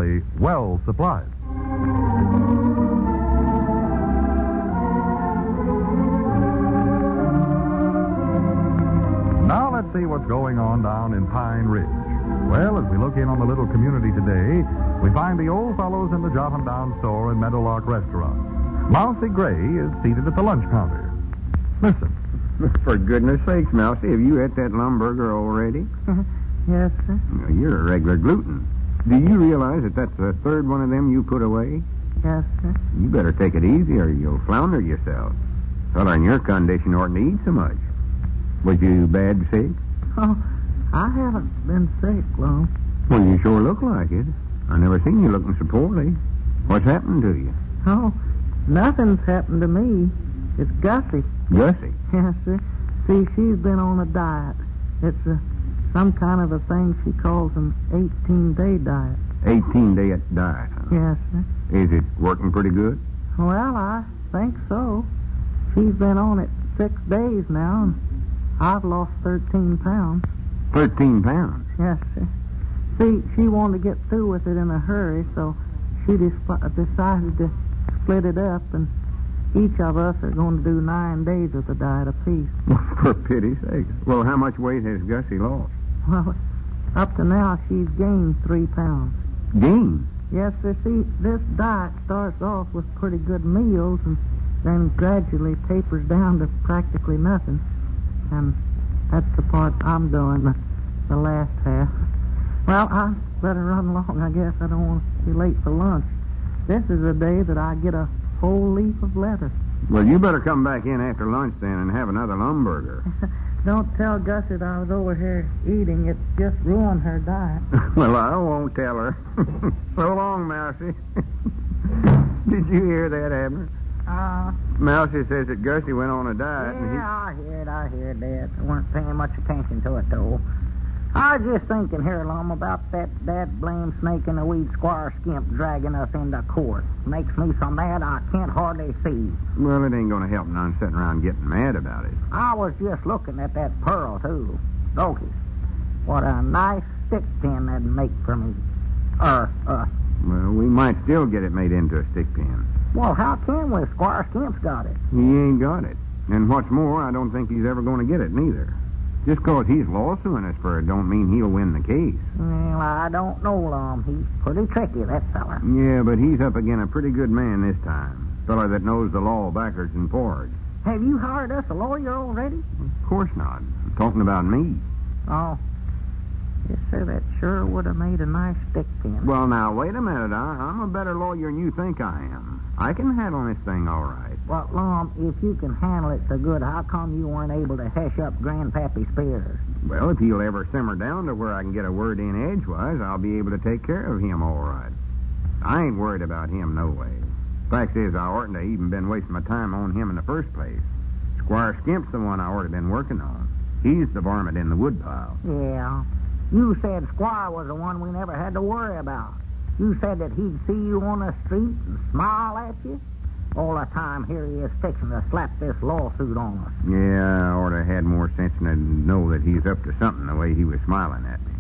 simply well supplied. Now let's see what's going on down in Pine Ridge. Well, as we look in on the little community today, we find the old fellows in the Jotundown store and Meadowlark restaurant. Mousy Gray is seated at the lunch counter. Listen. For goodness sakes, Mousy, have you ate that lumburger already? Yes, sir. You're a regular gluten. Do you realize that that's the third one of them you put away? Yes, sir. You better take it easy or you'll flounder yourself. Fella in your condition oughtn't to eat so much. Was you bad sick? Oh, I haven't been sick long. Well, you sure look like it. I never seen you looking so poorly. What's happened to you? Oh, nothing's happened to me. It's Gussie. Gussie? Yes, sir. See, she's been on a diet. It's some kind of a thing she calls an 18-day diet. 18-day diet, huh? Yes, sir. Is it working pretty good? Well, I think so. She's been on it 6 days now, and I've lost 13 pounds. 13 pounds? Yes, sir. See, she wanted to get through with it in a hurry, so she decided to split it up, and each of us are going to do 9 days of the diet apiece. For pity's sake. Well, how much weight has Gussie lost? Well, up to now, she's gained 3 pounds. Gained? Yes, sir. See, this diet starts off with pretty good meals and then gradually tapers down to practically nothing. And that's the part I'm doing, the last half. Well, I better run along, I guess. I don't want to be late for lunch. This is the day that I get a whole leaf of lettuce. Well, you better come back in after lunch then and have another lumburger. Don't tell Gussie that I was over here eating. It just ruined her diet. Well, I won't tell her. So long, Mousy. Did you hear that, Abner? Mousy says that Gussie went on a diet. Yeah, I hear it, Dad. I weren't paying much attention to it, though. I was just thinking here, Lum, about that blame snake in the weed Squire Skimp dragging us into court. Makes me so mad I can't hardly see. Well, it ain't going to help none sitting around getting mad about it. I was just looking at that pearl, too. Loki, what a nice stick pin that'd make for me. Us. Well, we might still get it made into a stick pin. Well, how can we? Squire Skimp's got it. He ain't got it. And what's more, I don't think he's ever going to get it, neither. Just because he's lawsuing us for it don't mean he'll win the case. Well, I don't know, Lum. He's pretty tricky, that feller. Yeah, but he's up against a pretty good man this time. Feller that knows the law backwards and forwards. Have you hired us a lawyer already? Of course not. I'm talking about me. Oh. Yes, sir, that sure would have made a nice stick pin. Well, now, wait a minute. I'm a better lawyer than you think I am. I can handle this thing all right. Well, Lum, if you can handle it so good, how come you weren't able to hush up Grandpappy Spears? Well, if he'll ever simmer down to where I can get a word in edgewise, I'll be able to take care of him all right. I ain't worried about him no way. Fact is, I oughtn't to even been wasting my time on him in the first place. Squire Skimp's the one I ought to been working on. He's the varmint in the woodpile. Yeah. You said Squire was the one we never had to worry about. You said that he'd see you on the street and smile at you. All the time here he is fixing to slap this lawsuit on us. Yeah, I ought to have had more sense than to know that he's up to something the way he was smiling at me.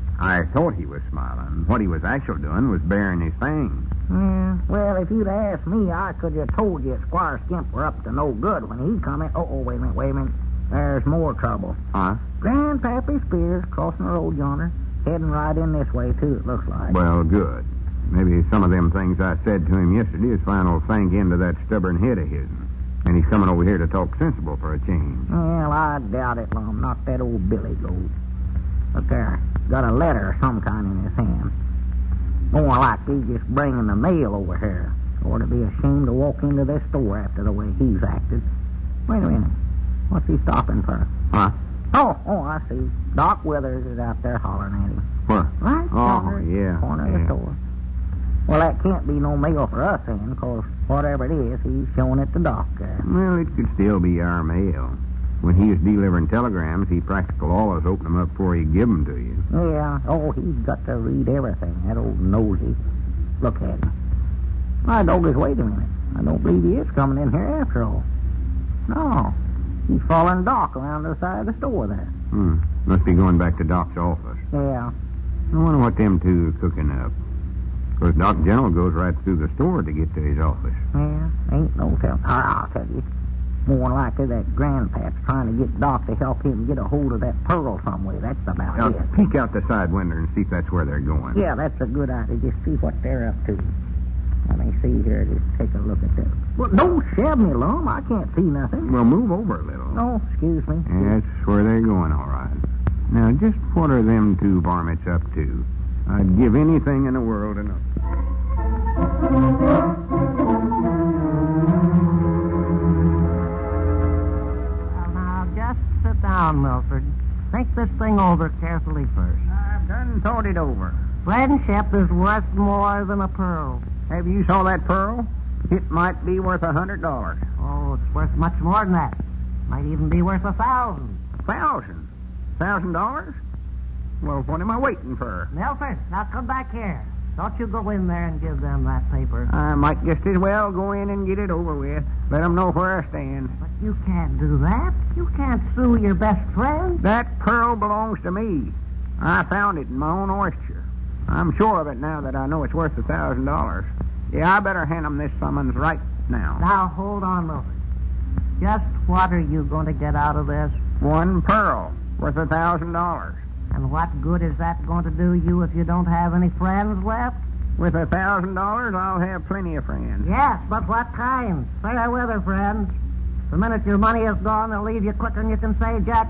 I thought he was smiling. What he was actually doing was baring his fangs. Yeah, well, if you'd asked me, I could have told you Squire Skimp were up to no good when he come in. Oh, wait a minute. There's more trouble. Huh? Grandpappy Spears crossing the road yonder, heading right in this way, too, it looks like. Well, good. Maybe some of them things I said to him yesterday is final thank into that stubborn head of his. And he's coming over here to talk sensible for a change. Well, I doubt it, Lum. Not that old Billy Goat. Look there. Got a letter of some kind in his hand. More like he's just bringing the mail over here. Ought to be ashamed to walk into this store after the way he's acted. Wait a minute. What's he stopping for? Huh? Oh, I see. Doc Withers is out there hollering at him. What? Right Corner of the store. Well, that can't be no mail for us, then, because whatever it is, he's showing it to Doc there. Well, it could still be our mail. When he was delivering telegrams, he practically always opened them up before he'd give them to you. Yeah. Oh, he's got to read everything, that old nosy. Look at him. My dog is, wait a minute. I don't believe he is coming in here after all. No. He's following Doc around the side of the store there. Must be going back to Doc's office. Yeah. I wonder what them two are cooking up. 'Cause Doc General goes right through the store to get to his office. Yeah, ain't no telling. I'll tell you. More likely that grandpap's trying to get Doc to help him get a hold of that pearl somewhere. That's about Now, it. peek out the side window and see if that's where they're going. Yeah, that's a good idea. Just see what they're up to. Let me see here. Just take a look at that. Well, don't shove me, Lum. I can't see nothing. Well, move over a little. Oh, excuse me. That's where they're going, all right. Now, just what are them two varmints up to? I'd give anything in the world to know. Well, now, just sit down, Milford. Think this thing over carefully first. I've done thought it over. Friendship is worth more than a pearl. Have you saw that pearl? It might be worth $100. Oh, it's worth much more than that. Might even be worth 1,000. $1,000? Well, what am I waiting for? Milford, now come back here. Don't you go in there and give them that paper. I might just as well go in and get it over with. Let them know where I stand. But you can't do that. You can't sue your best friend. That pearl belongs to me. I found it in my own oyster. I'm sure of it now that I know it's worth $1,000. Yeah, I better hand them this summons right now. Now, hold on, Milford. Just what are you going to get out of this? One pearl worth $1,000. And what good is that going to do you if you don't have any friends left? With $1,000, I'll have plenty of friends. Yes, but what kind? Fair weather friends. The minute your money is gone, they'll leave you quicker than you can say, Jack.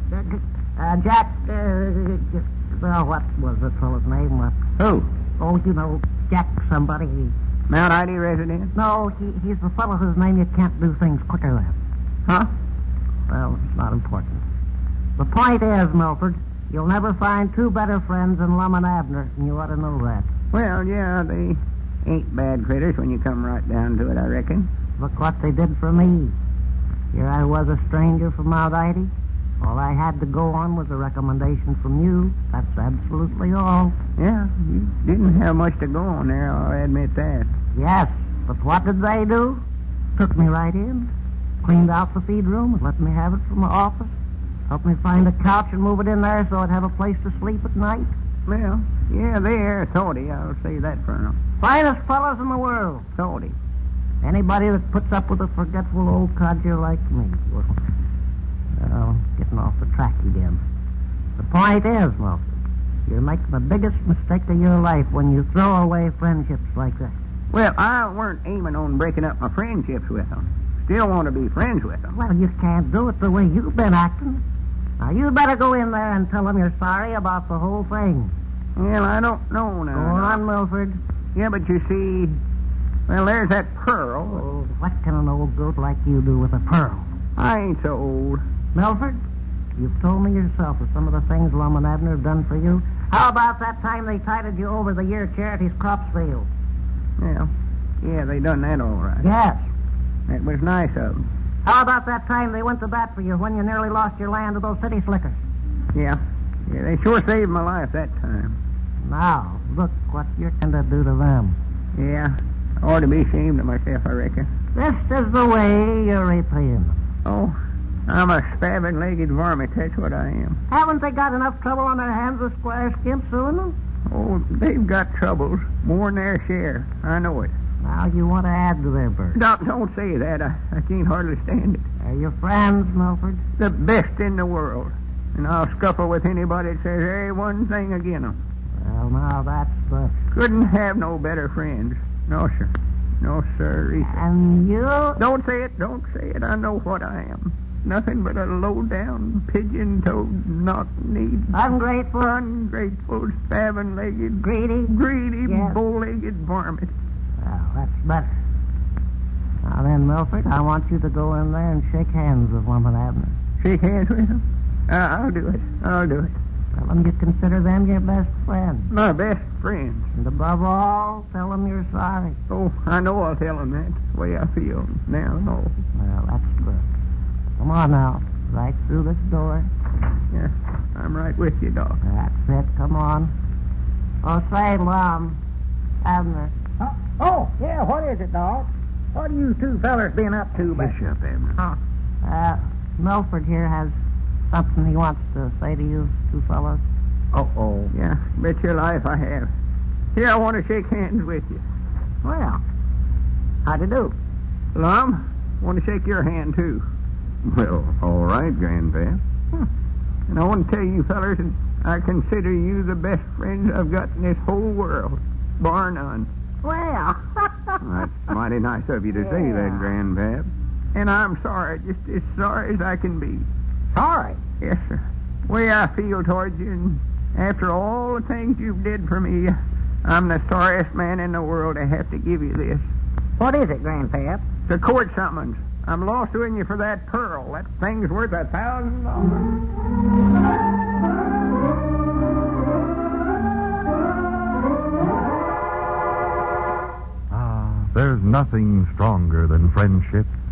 Well, what was the fellow's name? Who? Oh, you know, Jack somebody. Mount Ida resident? No, he's the fellow whose name you can't do things quicker than. Huh? Well, it's not important. The point is, Milford, you'll never find two better friends than Lum and Abner, and you ought to know that. Well, yeah, they ain't bad critters when you come right down to it, I reckon. Look what they did for me. Here I was a stranger from Mount Ida. All I had to go on was a recommendation from you. That's absolutely all. Yeah, you didn't have much to go on there, I'll admit that. Yes, but what did they do? Took me right in, cleaned out the feed room, and let me have it from the office. Helped me find a couch and move it in there so I'd have a place to sleep at night. Well, yeah, they're authority, I'll say that for them. Finest fellows in the world. Authority. Anybody that puts up with a forgetful old codger like me. Well, getting off the track again. The point is, Milford, you're making the biggest mistake of your life when you throw away friendships like that. Well, I weren't aiming on breaking up my friendships with them. Still want to be friends with them. Well, you can't do it the way you've been acting. Now, you better go in there and tell them you're sorry about the whole thing. Well, I don't know now. Go on, Milford. Yeah, but you see, well, there's that pearl. Oh, what can an old goat like you do with a pearl? I ain't so old. Milford, you've told me yourself of some of the things Lum and Abner have done for you. How about that time they tided you over the year charity's crops failed? Yeah, they done that all right. Yes. That was nice of them. How about that time they went to bat for you when you nearly lost your land to those city slickers? Yeah, they sure saved my life that time. Now, look what you're going to do to them. Yeah, I ought to be ashamed of myself, I reckon. This is the way you're repaying them. Oh, I'm a spavined-legged varmint, that's what I am. Haven't they got enough trouble on their hands with Squire Skimp suing them? Oh, they've got troubles, more than their share. I know it. Now you want to add to their burden. Don't say that. I can't hardly stand it. Are you friends, Milford? The best in the world. And I'll scuffle with anybody that says there ain't one thing agin them. Well, now that's the... Couldn't have no better friends. No, sir. No, sir. And you... Don't say it. Don't say it. I know what I am. Nothing but a low-down, pigeon-toed, knock-kneed... Ungrateful, spavined-legged... Greedy, yes. bow-legged varmint. Well, that's better. Now then, Milford, I want you to go in there and shake hands with Lum and Abner. Shake hands with them? I'll do it. Tell them you consider them your best friends. My best friends. And above all, tell them you're sorry. Oh, I know I'll tell them that. The way I feel now, no. Well, that's good. Come on now. Right through this door. Yeah, I'm right with you, Doc. That's it. Come on. Oh, say, Lum. Abner. Oh, yeah, what is it, Doc? What are you two fellers been up to? Hush up, Abner. Milford here has something he wants to say to you two fellows. Oh, yeah, bet your life I have. Here, I want to shake hands with you. Well, how'd you do? Lum, I want to shake your hand, too. Well, all right, Grandpap. And I want to tell you, fellers, that I consider you the best friends I've got in this whole world, bar none. Well, That's mighty nice of you to say that, Yeah. Grandpap. And I'm sorry, just as sorry as I can be. sorry. Yes, sir. Way I feel towards you, and after all the things you've did for me, I'm the sorriest man in the world to have to give you this. What is it, Grandpap? The court summons. I'm lawsuing you for that pearl. That thing's worth $1,000. There's nothing stronger than friendship